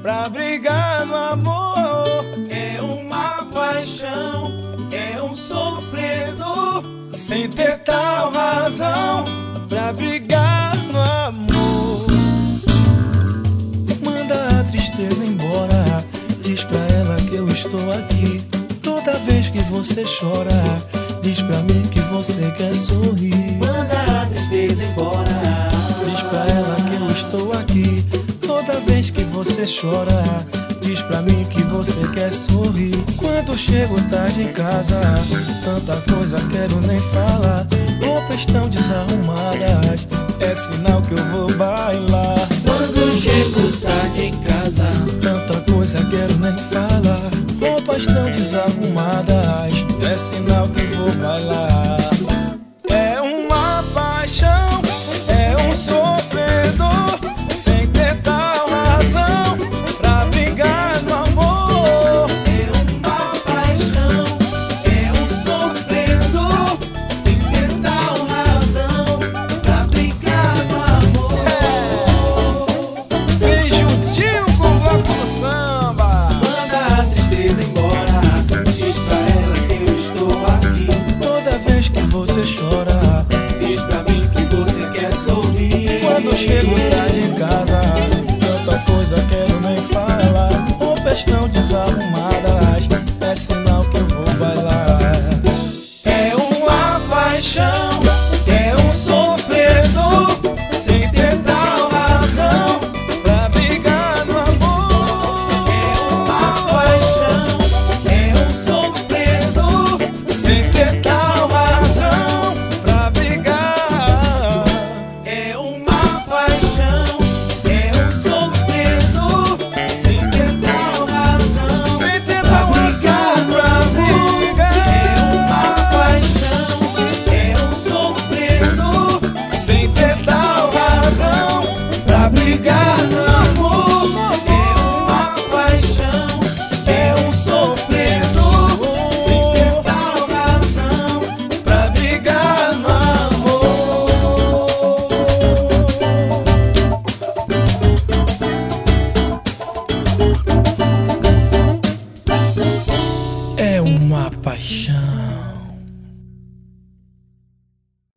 pra brigar no amor. É uma paixão, é um sofredor, sem ter tal razão pra brigar no amor. Manda a tristeza embora, diz pra ela que eu estou aqui. Toda vez que você chora, diz pra mim que você quer sorrir. Manda a tristeza embora, diz pra ela que eu estou aqui. Toda vez que você chora, diz pra mim que você quer sorrir. Quando chego tarde em casa, tanta coisa quero nem falar. Roupas estão desarrumadas, é sinal que eu vou bailar. Quando chego tarde em casa, tanta coisa quero nem falar. Roupas tão desarrumadas, é sinal que vou bailar. É uma paixão, é um sofredor, sem ter tal razão pra brigar no amor. É uma paixão, é um sofredor, sem ter tal razão pra brigar no amor. Vem juntinho com o bloco do samba. Manda a tristeza embora, diz pra ela que eu estou aqui. Toda vez que você chora, diz pra mim que você quer sorrir. quando chego tarde em casa, tanta coisa quero nem falar. Roupas tão desarrumadas, é sinal que eu vou bailar. É uma paixão, é um sofredor, sem ter tal razão pra brigar no amor. É uma paixão, é um sofredor, Sem ter tal razão pra brigar. é uma paixão, é um sofredor, sem ter tal razão Sem ter pra tal brigar razão no pra amor. brigar. É uma paixão, é um sofredor, Sem ter tal razão pra brigar no